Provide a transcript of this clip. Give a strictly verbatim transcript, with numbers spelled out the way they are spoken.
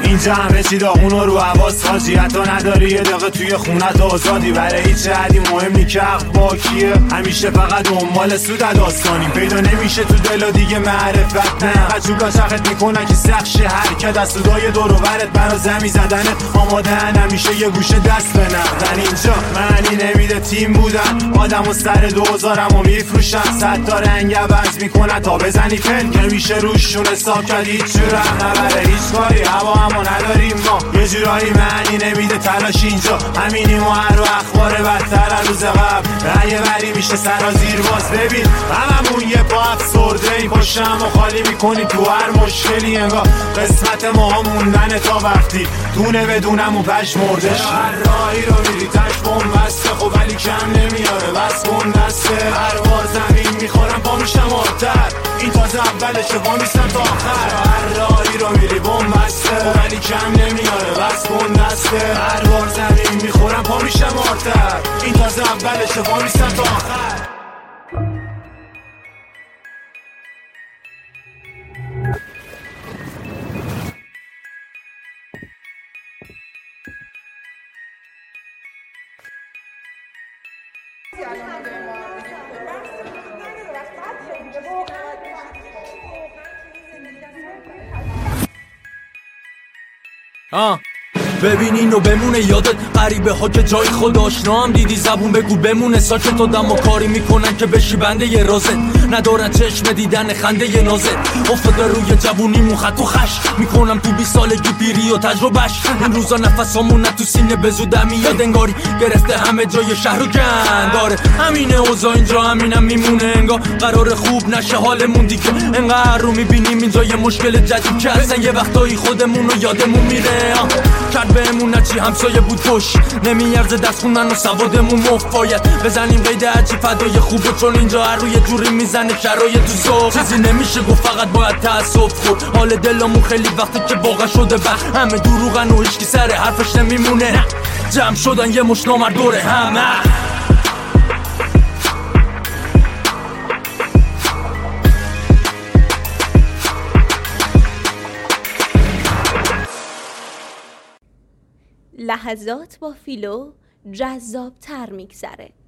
اینجا همه چی داغون رو حواس حاجی، حتی نداری یه دقیقه توی خونت آزادی. برای هیچ حدی مهم نی که حق با کیه، همیشه فقط دنبال سود داستانیم. پیدا نمیشه تو دل دیگه معرفت نه، قچولا چخت میکنن که سخش حرکت از صدای دور و برت برا زمی زدنه آمادهن همیشه یه گوشه دست به نقدن. اینجا معنی نمیده تیم بودن، آدم و سر دوزارم و میفروشن، صد تا رنگ عوض میکنن تا بزنی پن که میشه روششون حساب کرد. هیچ جورم نبره هیچ کاری، هوا همو نداریم ما، یه جورایی معنی نمیده تلاش اینجا همینیم و هر و اخبار بدتر از روز قبل رأی بری میشه سرازیر باز. ببین هممون یه پا افسرده ای، پشتم و خالی میکنی تو هر مشکلی، انگار قسمت ما موندن تا وقتی دونه بدونم و پش مردش. هر راهی رو میری تش بوم بسته، خب ولی کم نمیاره بس کن دسته. هر بار زمین میخورم پا میشم آبتر، این تازه اولشه پا میشم تا آخر. هر راهی رو میری بوم بسته، خب ولی کم نمیاره بس کن دسته. هر بار زمین میخورم پا میشم آبتر، این تازه اولشه پا میشم تا آخر. آه ببین اینو بمونه یادت، غریبه ها که جای خود آشنا هم دیدی، زبون بگو بمونه ساکت. آدم و کاری میکنن که بشی بنده ی رازت، ندارن چشم دیدن خنده ی نازت. افتاده روی جوونیمون خط و خش، میکنم تو بیست سالگی پیری و تجربهش. این روزا نفسامون تو سینه بزودم میاد، انگاری گرفته همه جای شهر و گند. داره همینه اوضاع اینجا همینم میمونه، انگار قرار خوب نشه حالمون دیگه. انقدر رو میبینیم اینجا یه مشکل جدید که اصلا یه وقتایی خودمون رو یادمون میره. کرد بهمون نچی همسایه بود کش، نمیارزه دست خوندن و سوادمون مفاید. بزنیم قید عجیب فدای خوبه، چون اینجا هر روی جوری میزنه شرایط تو ذوق. چیزی نمیشه گفت فقط باید تأسف خورد، حال دلمون خیلی وقتی که واقع شده بخ. همه دروغن و هیچکی سر حرفش نمیمونه، جمع شدن یه مشت نامرد دوره همه. لحظات با فیلو جذاب تر میگذره.